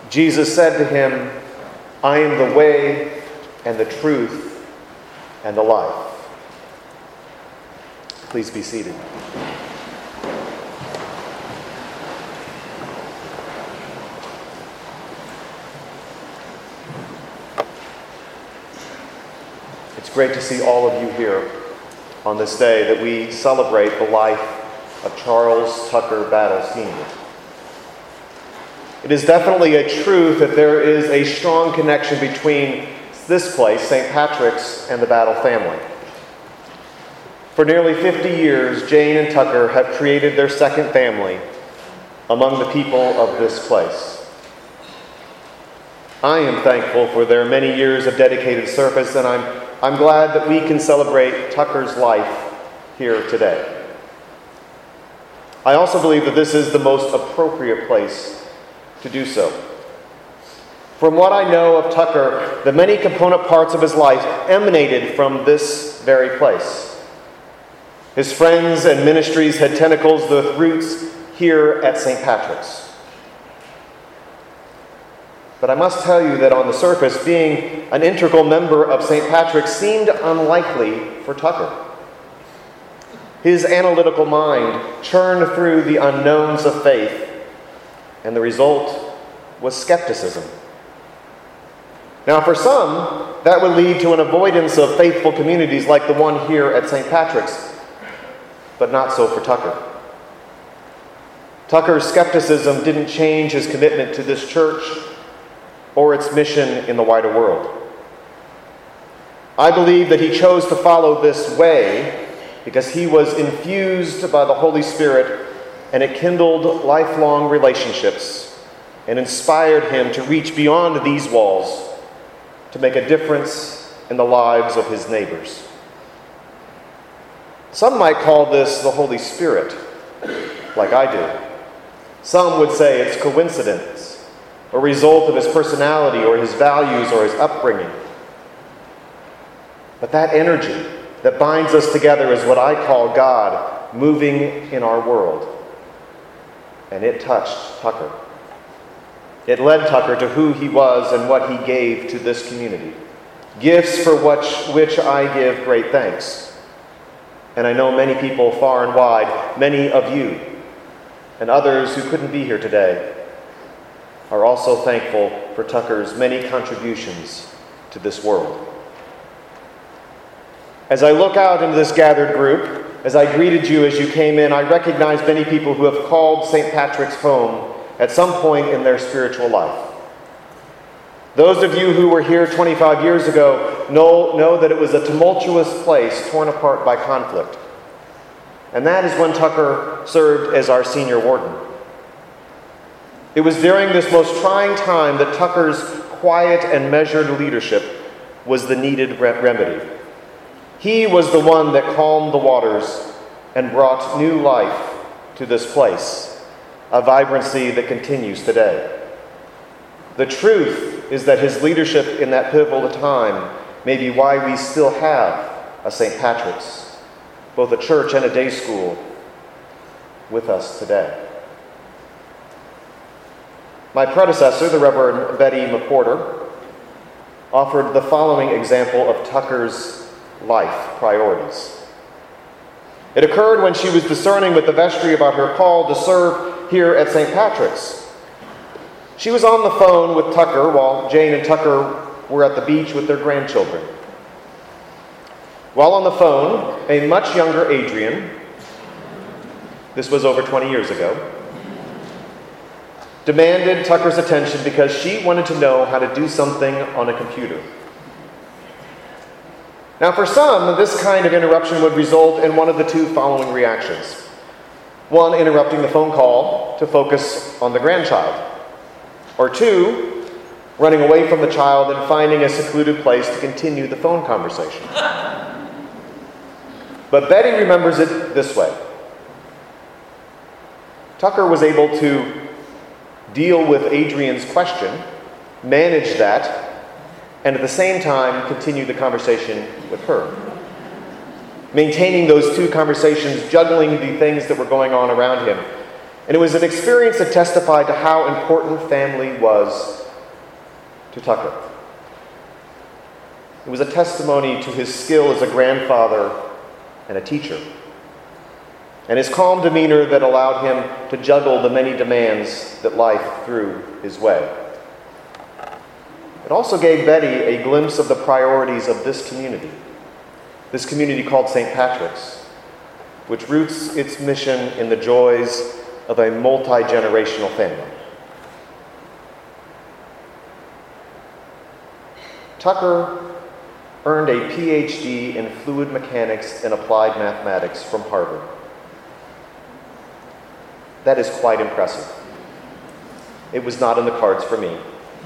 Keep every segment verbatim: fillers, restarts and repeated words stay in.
Jesus said to him, "I am the way and the truth and the life." Please be seated. It's great to see all of you here on this day that we celebrate the life of Charles Tucker Battle, Senior It is definitely a truth that there is a strong connection between this place, Saint Patrick's, and the Battle family. For nearly fifty years, Jane and Tucker have created their second family among the people of this place. I am thankful for their many years of dedicated service, and I'm, I'm glad that we can celebrate Tucker's life here today. I also believe that this is the most appropriate place to do so. From what I know of Tucker, the many component parts of his life emanated from this very place. His friends and ministries had tentacles with roots here at Saint Patrick's. But I must tell you that on the surface, being an integral member of Saint Patrick's seemed unlikely for Tucker. His analytical mind churned through the unknowns of faith, and the result was skepticism. Now, for some, that would lead to an avoidance of faithful communities like the one here at Saint Patrick's, but not so for Tucker. Tucker's skepticism didn't change his commitment to this church or its mission in the wider world. I believe that he chose to follow this way because he was infused by the Holy Spirit, and it kindled lifelong relationships and inspired him to reach beyond these walls to make a difference in the lives of his neighbors. Some might call this the Holy Spirit, like I do. Some would say it's coincidence, a result of his personality or his values or his upbringing. But that energy that binds us together is what I call God moving in our world. And it touched Tucker. It led Tucker to who he was and what he gave to this community. Gifts for which, which I give great thanks. And I know many people far and wide, many of you, and others who couldn't be here today, are also thankful for Tucker's many contributions to this world. As I look out into this gathered group, as I greeted you as you came in, I recognize many people who have called Saint Patrick's home at some point in their spiritual life. Those of you who were here twenty-five years ago know, know that it was a tumultuous place torn apart by conflict. And that is when Tucker served as our senior warden. It was during this most trying time that Tucker's quiet and measured leadership was the needed re- remedy. He was the one that calmed the waters and brought new life to this place, a vibrancy that continues today. The truth is that his leadership in that pivotal time may be why we still have a Saint Patrick's, both a church and a day school, with us today. My predecessor, the Reverend Betty McWhorter, offered the following example of Tucker's life priorities. It occurred when she was discerning with the vestry about her call to serve here at Saint Patrick's. She was on the phone with Tucker while Jane and Tucker were at the beach with their grandchildren. While on the phone, a much younger Adrian, this was over twenty years ago, demanded Tucker's attention because she wanted to know how to do something on a computer. Now, for some, this kind of interruption would result in one of the two following reactions. One, interrupting the phone call to focus on the grandchild. Or two, running away from the child and finding a secluded place to continue the phone conversation. But Betty remembers it this way. Tucker was able to deal with Adrian's question, manage that, and at the same time continue the conversation with her. Maintaining those two conversations, juggling the things that were going on around him. And it was an experience that testified to how important family was to Tucker. It was a testimony to his skill as a grandfather and a teacher, and his calm demeanor that allowed him to juggle the many demands that life threw his way. It also gave Betty a glimpse of the priorities of this community, this community called Saint Patrick's, which roots its mission in the joys of a multi-generational family. Tucker earned a P H D in fluid mechanics and applied mathematics from Harvard. That is quite impressive. It was not in the cards for me.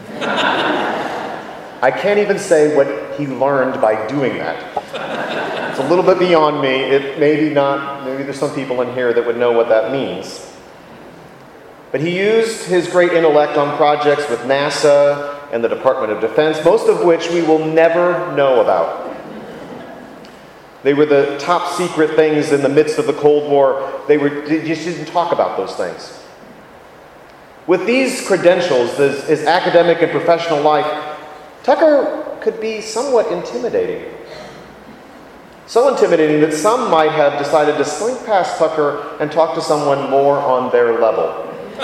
I can't even say what he learned by doing that. It's a little bit beyond me. It maybe not, maybe there's some people in here that would know what that means. But he used his great intellect on projects with NASA and the Department of Defense, most of which we will never know about. They were the top secret things in the midst of the Cold War. They were, you just didn't talk about those things. With these credentials, his, his academic and professional life, Tucker could be somewhat intimidating. So intimidating that some might have decided to slink past Tucker and talk to someone more on their level.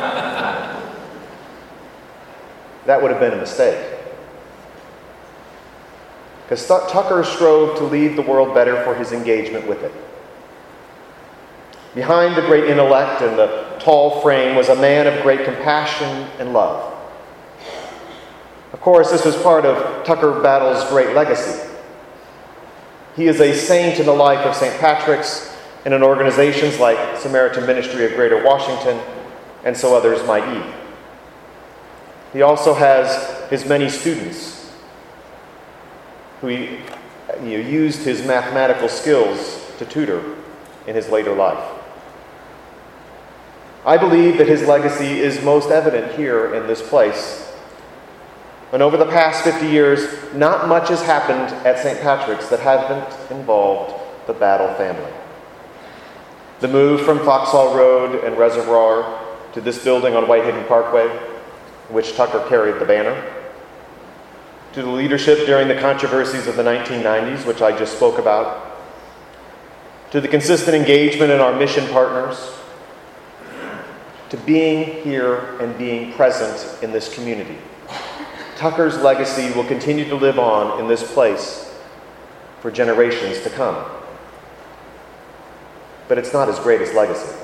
That would have been a mistake. Because Tucker strove to leave the world better for his engagement with it. Behind the great intellect and the tall frame was a man of great compassion and love. Of course, this was part of Tucker Battle's great legacy. He is a saint in the life of Saint Patrick's and in organizations like Samaritan Ministry of Greater Washington, and so others might eat. He also has his many students who he, you know, used his mathematical skills to tutor in his later life. I believe that his legacy is most evident here in this place. And over the past fifty years, not much has happened at Saint Patrick's that hasn't involved the Battle family. The move from Foxhall Road and Reservoir to this building on Whitehaven Parkway, in which Tucker carried the banner, to the leadership during the controversies of the nineteen nineties, which I just spoke about, to the consistent engagement in our mission partners, to being here and being present in this community. Tucker's legacy will continue to live on in this place for generations to come. But it's not his greatest legacy.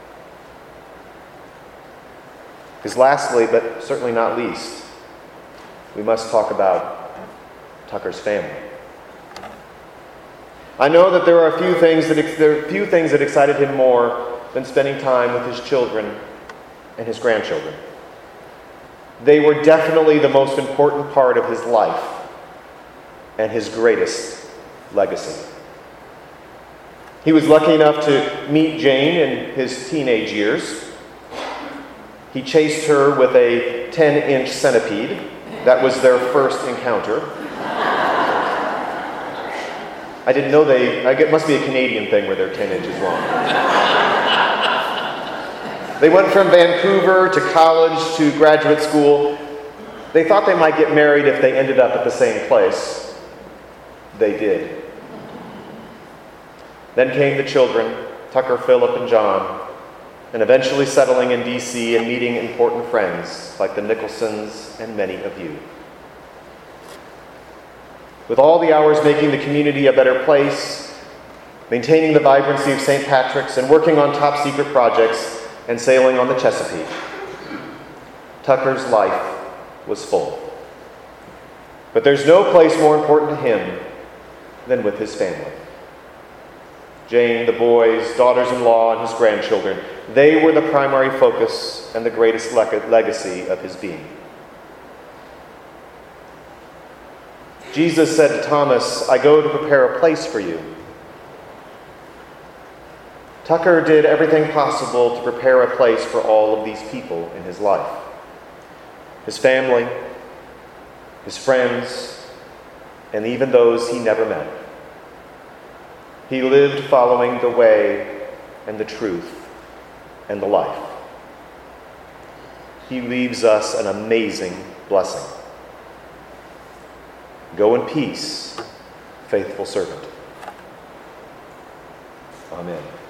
Because lastly, but certainly not least, we must talk about Tucker's family. I know that there are a few things that there are few things that excited him more than spending time with his children and his grandchildren. They were definitely the most important part of his life and his greatest legacy. He was lucky enough to meet Jane in his teenage years. He chased her with a ten-inch centipede. That was their first encounter. I didn't know they, I guess it must be a Canadian thing where they're ten inches long. They went from Vancouver to college to graduate school. They thought they might get married if they ended up at the same place. They did. Then came the children, Tucker, Philip, and John, and eventually settling in D C and meeting important friends like the Nicholsons and many of you. With all the hours making the community a better place, maintaining the vibrancy of Saint Patrick's, and working on top secret projects, and sailing on the Chesapeake, Tucker's life was full. But there's no place more important to him than with his family. Jane, the boys, daughters-in-law, and his grandchildren, they were the primary focus and the greatest leg- legacy of his being. Jesus said to Thomas, "I go to prepare a place for you." Tucker did everything possible to prepare a place for all of these people in his life. His family, his friends, and even those he never met. He lived following the way and the truth and the life. he leaves us an amazing blessing. Go in peace, faithful servant. Amen.